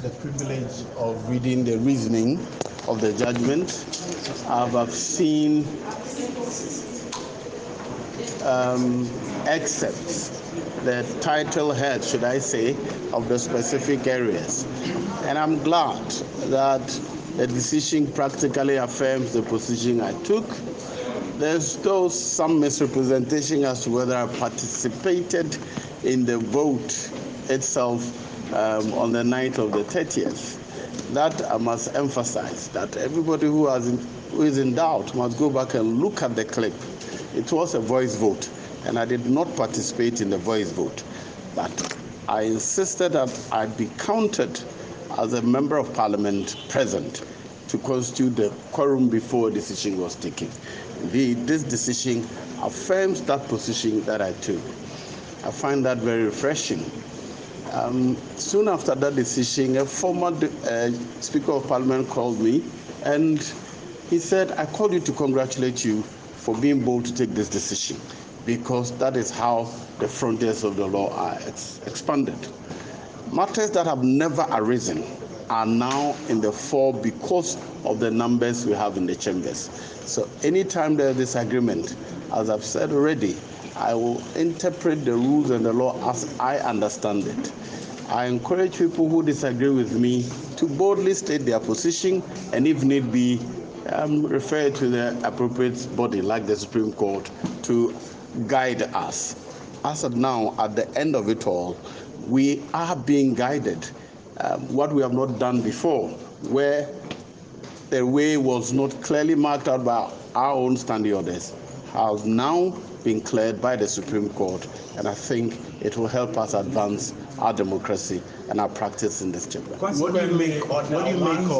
the privilege of reading the reasoning of the judgment. I've seen excerpts, the title head, should I say, of the specific areas. And I'm glad that the decision practically affirms the position I took. There's still some misrepresentation as to whether I participated in the vote itself on the night of the 30th. That I must emphasize, that everybody who is in doubt must go back and look at the clip. It was a voice vote, and I did not participate in the voice vote. But I insisted that I be counted as a member of parliament present to constitute the quorum before a decision was taken. Indeed, this decision affirms that position that I took. I find that very refreshing. Soon after that decision, a former Speaker of Parliament called me and he said, "I called you to congratulate you for being bold to take this decision, because that is how the frontiers of the law are expanded. Matters that have never arisen are now in the fore because of the numbers we have in the chambers. So anytime there is disagreement, as I've said already, I will interpret the rules and the law as I understand it. I encourage people who disagree with me to boldly state their position, and if need be, refer to the appropriate body like the Supreme Court to guide us. As of now, at the end of it all, we are being guided. What we have not done before, where the way was not clearly marked out by our own standing orders, has now been cleared by the Supreme Court, and I think it will help us advance our democracy and our practice in this chamber. What do you make of